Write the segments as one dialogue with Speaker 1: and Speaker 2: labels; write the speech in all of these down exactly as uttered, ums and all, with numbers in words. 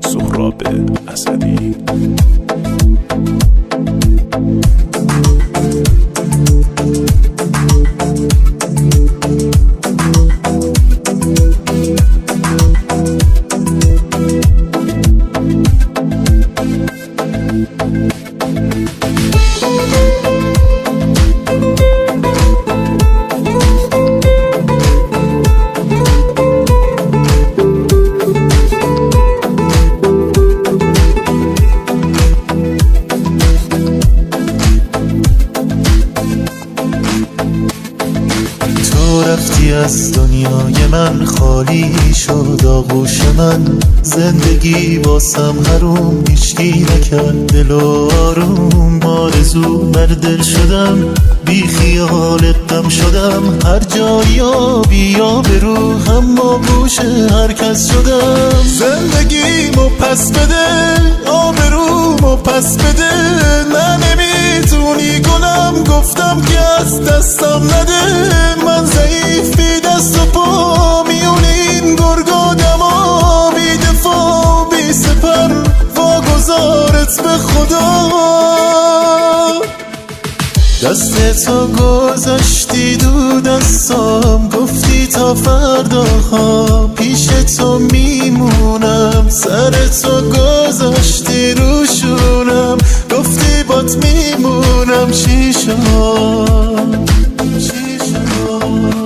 Speaker 1: سهراب اسدی.
Speaker 2: رفتی از دنیای من، خالی شد آغوش من، زندگی واسم حروم، هیچکی نکرد دل و آروم. آرزو بر دل شدم، بی خیال غم شدم، هر جایی آبی یا به رو اما گوش هر کس شدم. زندگیمو پس بده، آبرومو پس بده، نه نمیتونی گلم، گفتم که از دستم نده. من ضعیف بی دست و پا، میون این گرگا دما، بی دفاع بی سپر، واگذارت به خدا. دست تو گذاشتی دو دستام، گفتی تا فردا ها پیش تو میمونم. سر تو گذاشتی روشونم، گفتی بات میمونم. چی شد؟ چی شد؟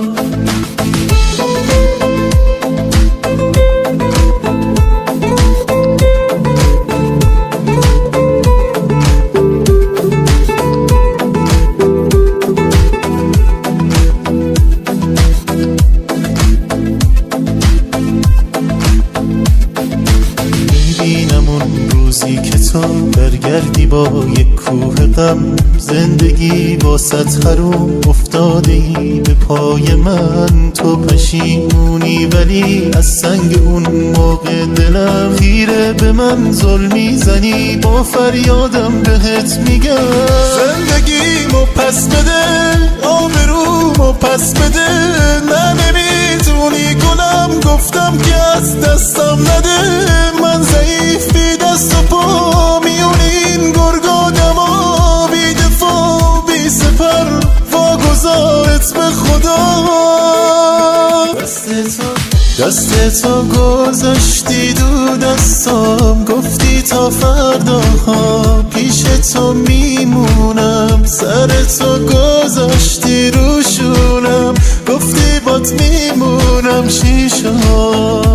Speaker 2: میبینم اون روزی که تو برگردی با یک کوه غم، زندگی واسط حروم افتاده ای به پای من. تو پشیمونی ولی از سنگ اون موقع دلم، خیره به من ظلمی زنی، با فریادم بهت میگم. زندگیمو پس بده، آبرومو پس بده، نه نمیتونی گلم، گفتم که از دستم نده. من ضعیف بی دست و پا، میون این گرگا دما، بی دفاع بی سپر، واگذارت به خدا. دست تو دست تو گذاشتی دو دستام، گفتی تا فردا ها پیش تو میمونم. سر تو گذاشتی روشونم، گفتی بات میمونم. چی شد؟